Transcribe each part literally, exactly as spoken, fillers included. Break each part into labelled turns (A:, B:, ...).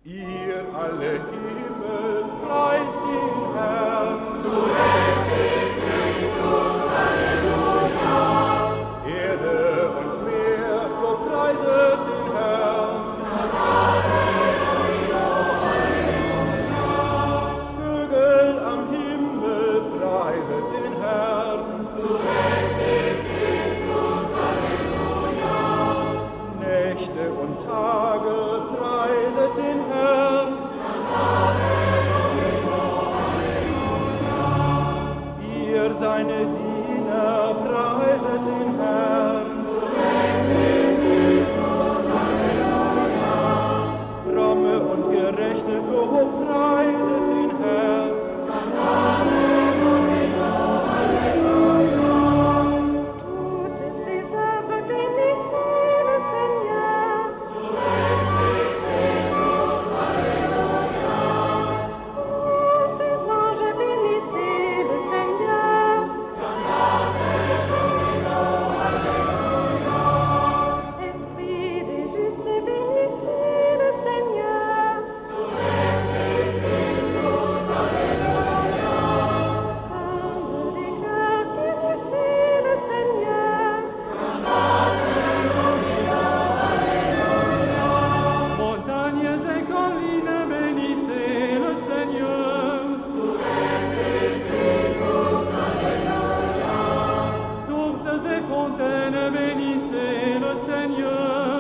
A: Ihr alle Himmel, preist den Herrn.
B: Zuletzt in Christus, Halleluja.
A: Erde und Meer, lobpreiset den Herrn.
B: Halleluja, Halleluja.
A: Vögel am Himmel, preiset den Herrn.
B: Zuletzt in Christus, Halleluja.
A: Nächte und Tage, preiset den Herrn.
B: Halleluja, Halleluja.
A: Ihr seine Diener, preiset den Herrn.
B: Zuletzt in Christus, Halleluja.
A: Fromme und gerechte, lobpreiset den Herrn.
B: Halleluja, Halleluja.
C: Toutes ses œuvres bénissez le Seigneur.
B: Zuletzt in Christus, Halleluja.
C: Vous, ses anges, bénissez le Seigneur.
B: Halleluja, Halleluja.
C: Esprit des justes, bénissez le Seigneur.
B: Zuletzt in Christus, Halleluja.
C: Âme des cœurs, bénissez le Seigneur.
B: Halleluja, Halleluja.
A: Montagnes et collines, bénissez le Seigneur.
B: Zuletzt in Christus, Halleluja.
A: Sources et fontaines, bénissez le Seigneur.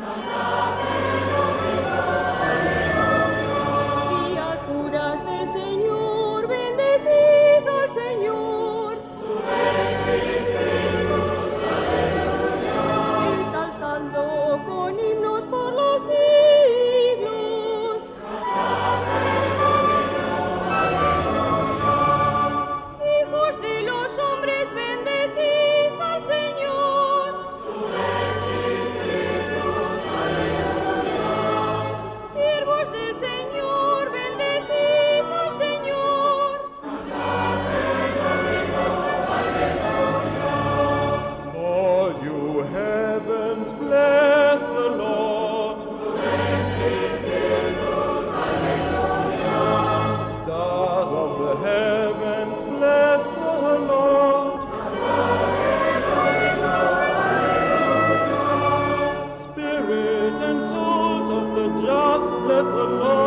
C: Criaturas del Señor, bendecid al Señor.
B: Zuletzt in Christus, Halleluja.
C: Ensalzadlo con himnos por los siglos. Hijos de los hombres, bendecid al Señor.
B: Zuletzt in Christus, Halleluja.
C: Siervos del Señor, bendecid al Señor.
A: All you heavens, bless the Lord.
B: Zuletzt in Christus, Halleluja.
A: Stars of the heavens, bless the Lord. Spirit and souls of the just, bless the Lord.